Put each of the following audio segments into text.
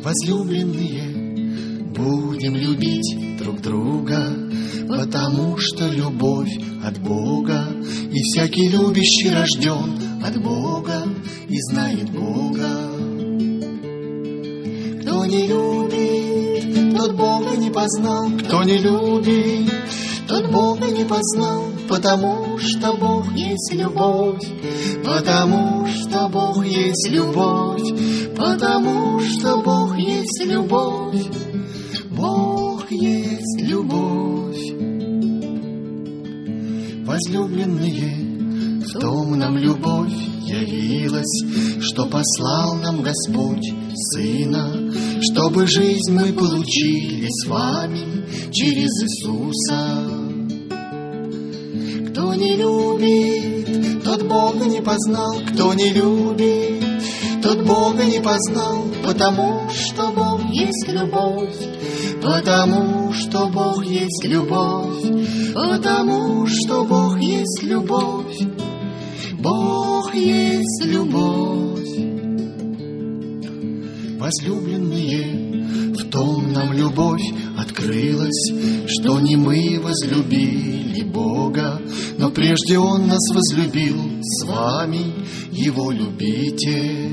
Возлюбленные, будем любить друг друга, потому что любовь от Бога, и всякий любящий рожден от Бога и знает Бога. Кто не любит, тот Бога не познал, кто не любит, тот Бога не познал, потому что Бог есть любовь, потому что Бог есть любовь, потому что Бог есть любовь, Бог есть любовь. Возлюбленные, в том нам любовь явилась, что послал нам Господь Сына, чтобы жизнь мы получили с вами через Иисуса. Кто не любит, тот Бога не познал, кто не любит, тот Бога не познал, потому что Бог есть любовь, потому что Бог есть любовь, потому что Бог есть любовь, Бог есть любовь. Возлюбленные, в том нам любовь открылась, что не мы возлюбили Бога, но прежде Он нас возлюбил, с вами Его любите.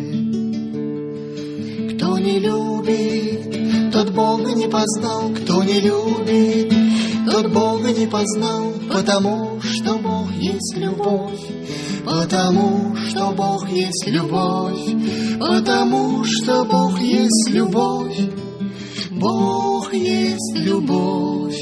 Кто не любит, тот Бога не познал, кто не любит, тот Бога не познал, потому что Бог есть любовь, потому что Бог есть любовь, потому что Бог есть любовь, Бог есть любовь.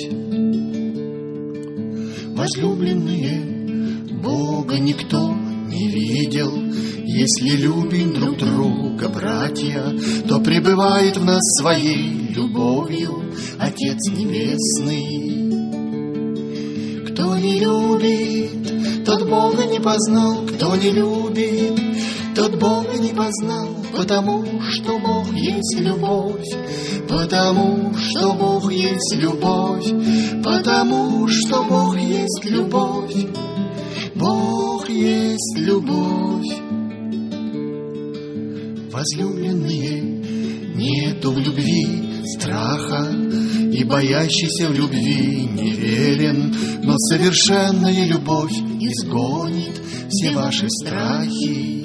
Возлюбленные, Бога никто не видел. Если любим друг друга, братья, то пребывает в нас своей любовью Отец Небесный. Кто не любит, тот Бога не познал, кто не любит, тот Бога не познал, потому что Бог есть любовь, потому что Бог есть любовь, потому что Бог есть любовь, Бог есть любовь. Возлюбленные, нету в любви страха, и боящийся в любви неверен, но совершенная любовь изгонит все ваши страхи.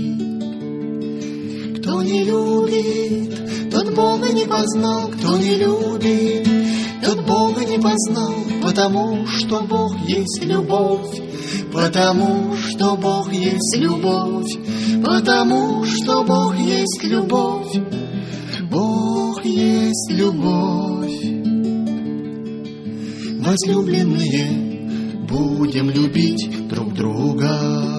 Кто не любит, тот Бога не познал, кто не любит, тот Бога не познал, потому что Бог есть любовь, потому что Бог есть любовь, потому что Бог есть любовь, Бог есть любовь. Возлюбленные, будем любить друг друга,